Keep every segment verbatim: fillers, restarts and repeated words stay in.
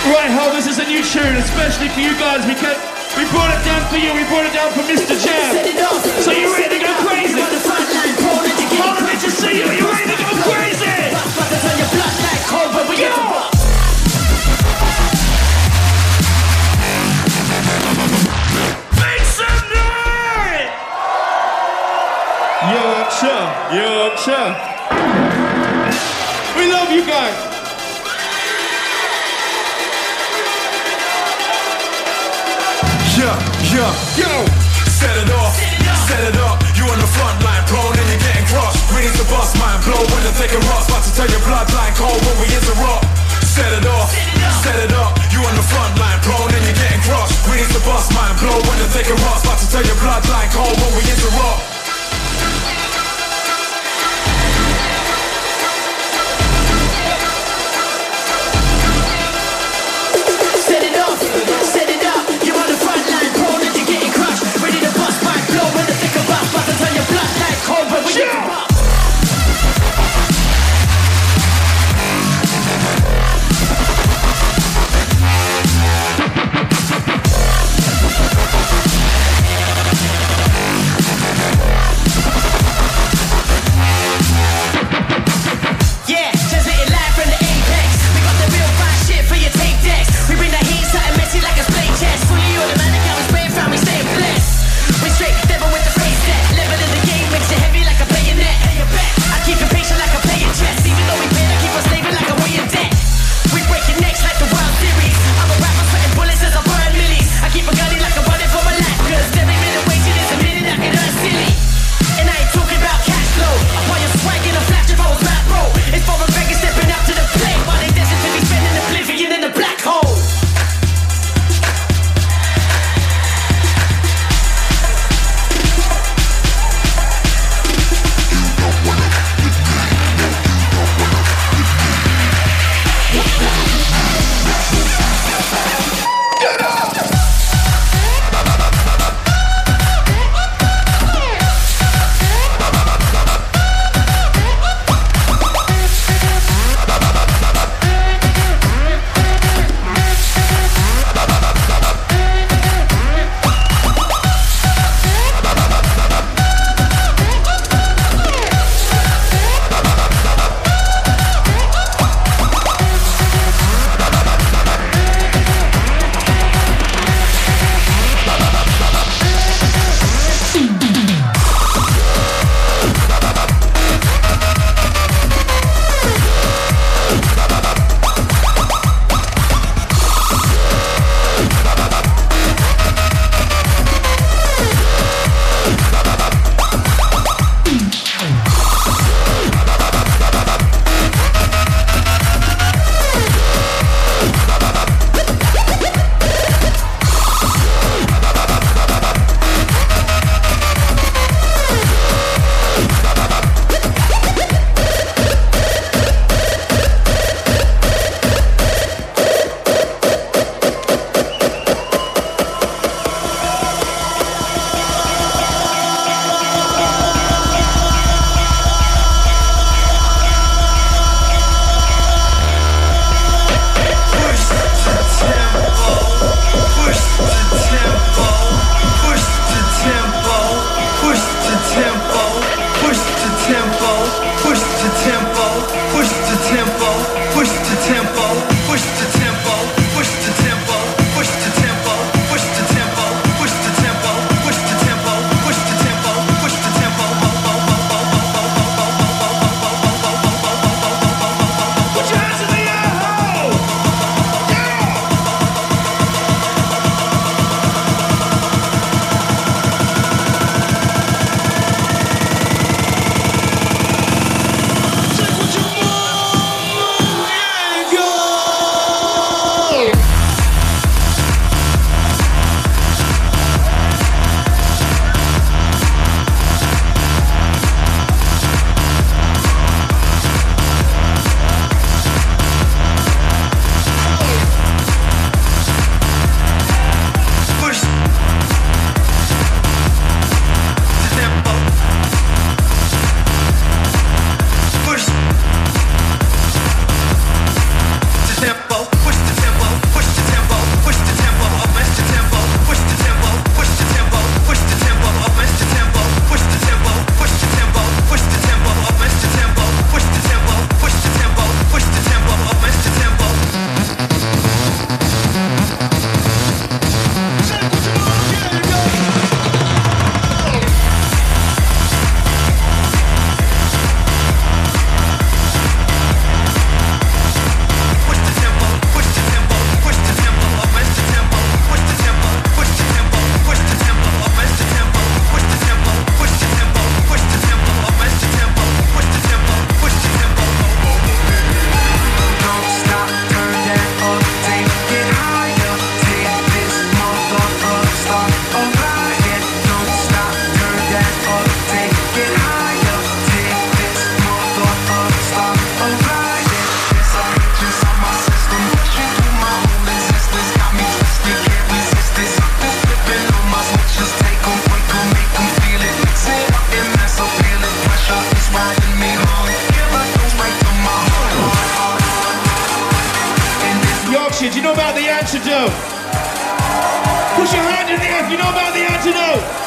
Right ho, this is a new tune, especially for you guys. We can we brought it down for you, we brought it down for Mister Jam. So you ready to go crazy? Hold on, to see you, are you ready to go crazy? Go! Make some noise! Yorkshire, Yorkshire. We love you guys. Yeah, yeah, yo! Set it off, set it up. You on the front line, prone and you're getting crushed. Ready to bust, mind blow when they're taking rocks. About to turn your bloodline cold when we interrupt. Set it off, set it up. You on the front line, prone and you're getting crushed. Ready to bust, mind blow when they're taking rocks. About to turn your bloodline cold when we interrupt. addiction? Do you know about the antidote? Put your hand in the air if you know about the antidote.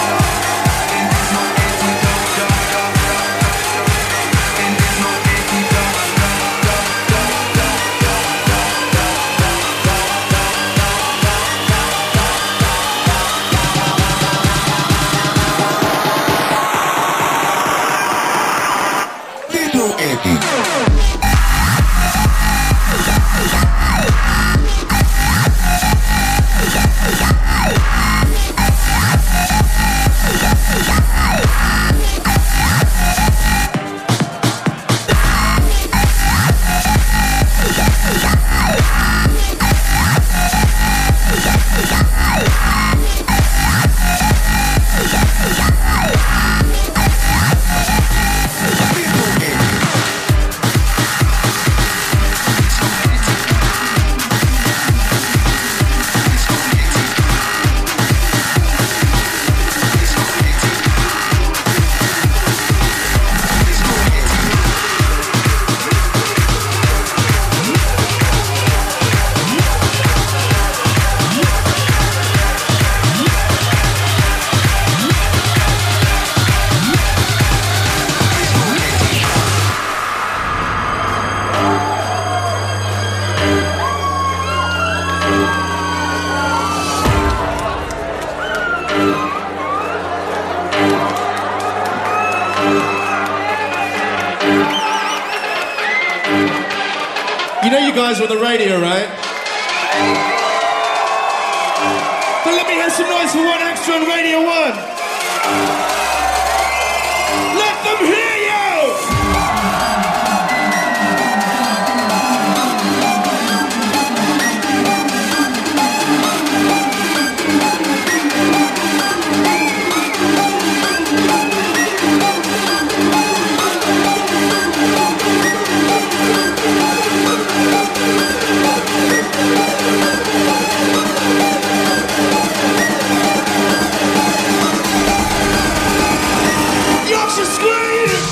You know you guys are on the radio, right? But let me hear some noise for One Extra on Radio One. Let them hear you! Yorkshire Scream!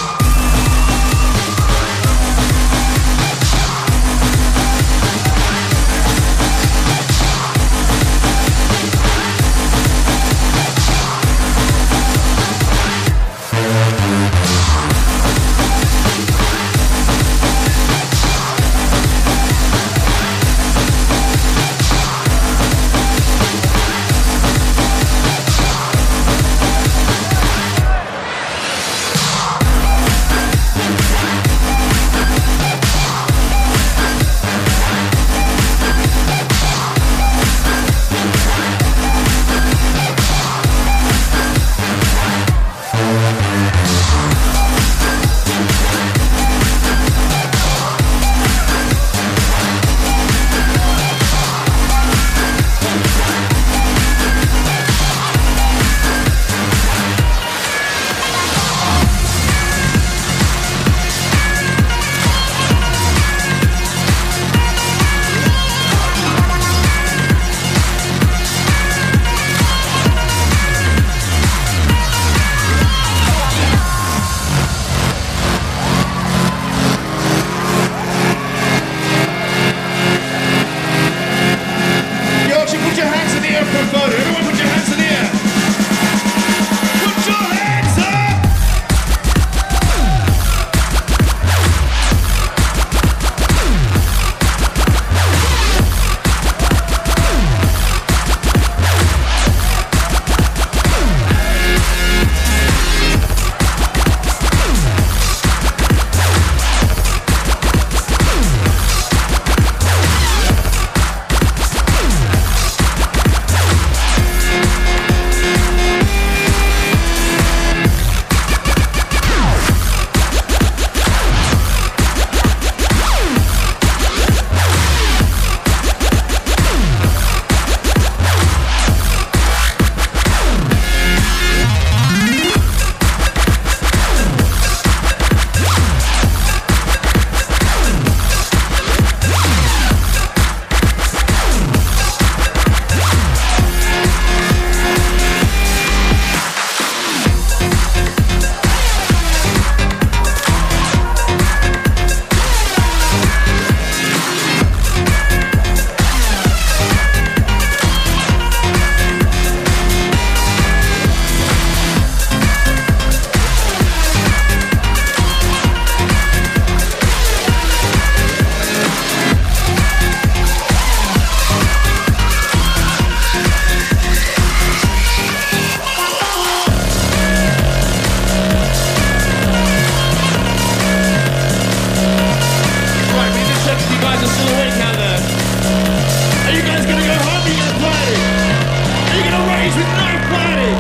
there's still a week out there. Are you guys gonna go home? Are you gonna party? Are you gonna raise with no party?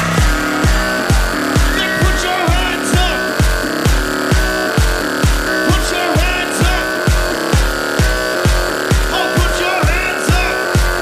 Then put your hands up. Put your hands up. Oh, put your hands up.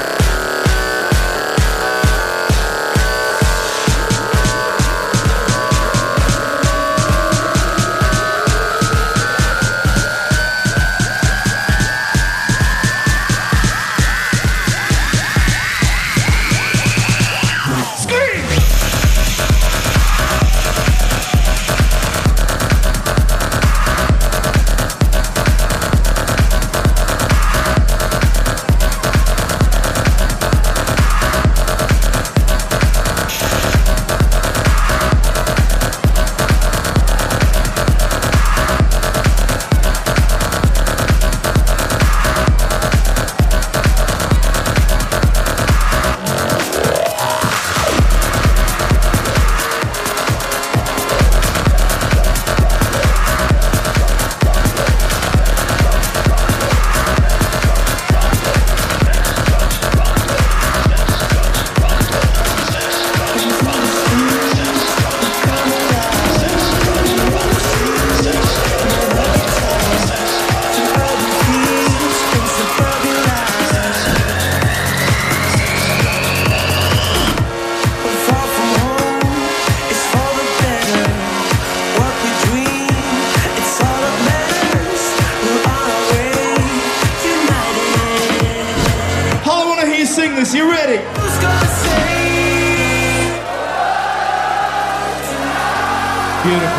Sing this, you ready? Beautiful.